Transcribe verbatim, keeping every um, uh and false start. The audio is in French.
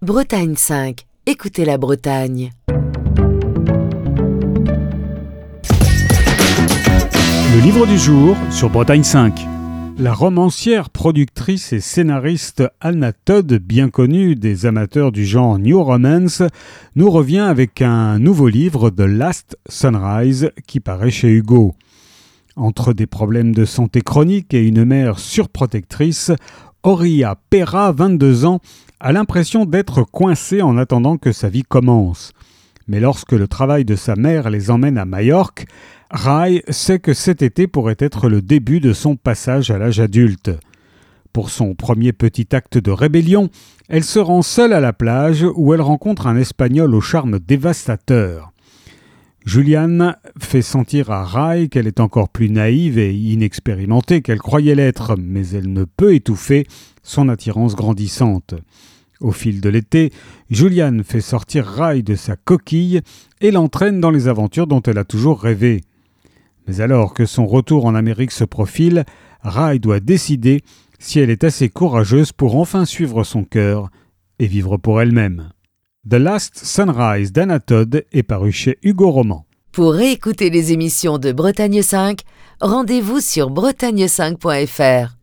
Bretagne cinq. Écoutez la Bretagne. Le livre du jour sur Bretagne cinq. La romancière, productrice et scénariste Hannah Todd, bien connue des amateurs du genre New Romance, nous revient avec un nouveau livre, The Last Sunrise, qui paraît chez Hugo. Entre des problèmes de santé chronique et une mère surprotectrice, Horia Pera, vingt-deux ans, a l'impression d'être coincée en attendant que sa vie commence. Mais lorsque le travail de sa mère les emmène à Majorque, Rai sait que cet été pourrait être le début de son passage à l'âge adulte. Pour son premier petit acte de rébellion, elle se rend seule à la plage où elle rencontre un Espagnol au charme dévastateur. Julian fait sentir à Rai qu'elle est encore plus naïve et inexpérimentée qu'elle croyait l'être, mais elle ne peut étouffer son attirance grandissante. Au fil de l'été, Julian fait sortir Rai de sa coquille et l'entraîne dans les aventures dont elle a toujours rêvé. Mais alors que son retour en Amérique se profile, Rai doit décider si elle est assez courageuse pour enfin suivre son cœur et vivre pour elle-même. The Last Sunrise d'Hannah Todd est paru chez Hugo Roman. Pour réécouter les émissions de Bretagne cinq, rendez-vous sur bretagne cinq point f r.